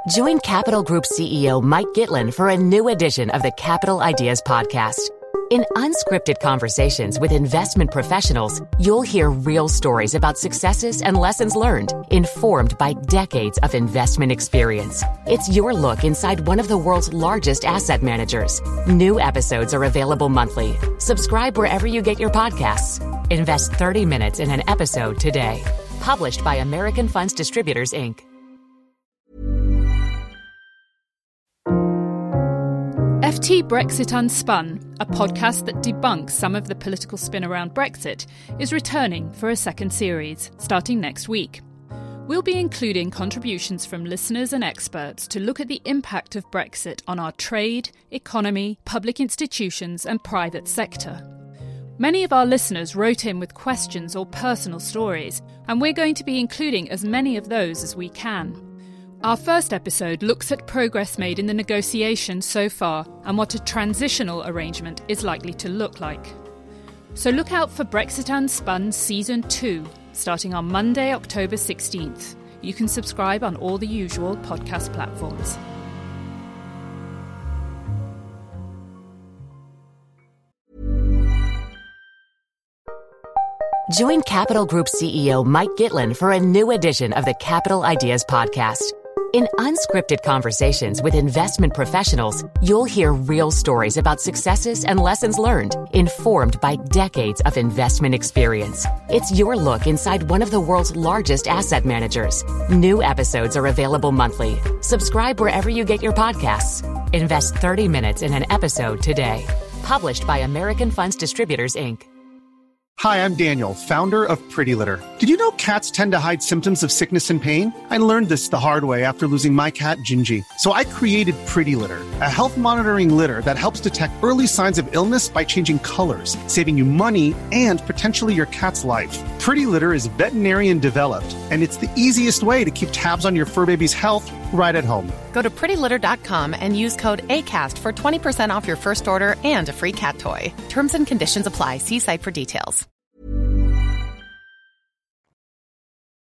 Join Capital Group CEO Mike Gitlin for a new edition of the Capital Ideas Podcast. In unscripted conversations with investment professionals, you'll hear real stories about successes and lessons learned, informed by decades of investment experience. It's your look inside one of the world's largest asset managers. New episodes are available monthly. Subscribe wherever you get your podcasts. Invest 30 minutes in an episode today. Published by American Funds Distributors, Inc. FT Brexit Unspun, a podcast that debunks some of the political spin around Brexit, is returning for a second series, starting next week. We'll be including contributions from listeners and experts to look at the impact of Brexit on our trade, economy, public institutions and private sector. Many of our listeners wrote in with questions or personal stories, and we're going to be including as many of those as we can. Our first episode looks at progress made in the negotiations so far and what a transitional arrangement is likely to look like. So look out for Brexit Unspun Season 2, starting on Monday, October 16th. You can subscribe on all the usual podcast platforms. Join Capital Group CEO Mike Gitlin for a new edition of the Capital Ideas Podcast. In unscripted conversations with investment professionals, you'll hear real stories about successes and lessons learned, informed by decades of investment experience. It's your look inside one of the world's largest asset managers. New episodes are available monthly. Subscribe wherever you get your podcasts. Invest 30 minutes in an episode today. Published by American Funds Distributors, Inc. Hi, I'm Daniel, founder of Pretty Litter. Did you know cats tend to hide symptoms of sickness and pain? I learned this the hard way after losing my cat, Gingy. So I created Pretty Litter, a health monitoring litter that helps detect early signs of illness by changing colors, saving you money and potentially your cat's life. Pretty Litter is veterinarian developed, and it's the easiest way to keep tabs on your fur baby's health right at home. Go to prettylitter.com and use code ACAST for 20% off your first order and a free cat toy. Terms and conditions apply. See site for details.